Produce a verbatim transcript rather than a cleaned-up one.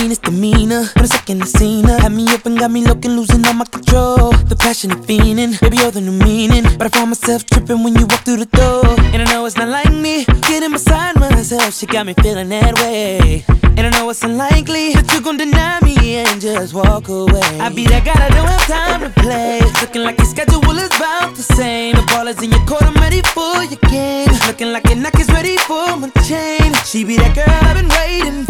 meanest demeanor. In a second I seen her, had me up and got me looking, losing all my control. The passionate fiending, baby you're the new meaning. But I found myself tripping when you walk through the door. And I know it's not like me, getting beside myself, she got me feeling that way. And I know it's unlikely that you gon' deny me and just walk away. I be that guy that don't have time to play. Looking like your schedule is about the same. The ball is in your court, I'm ready for your game. Looking like your neck is ready for my chain. She be that girl I've been waiting